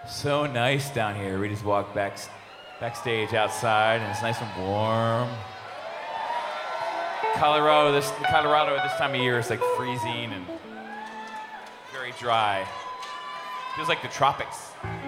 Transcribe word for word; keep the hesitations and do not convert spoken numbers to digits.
So nice down here. We just walk back backstage outside, and it's nice and warm. Colorado, this Colorado at this time of year is like freezing and very dry. Feels like the tropics.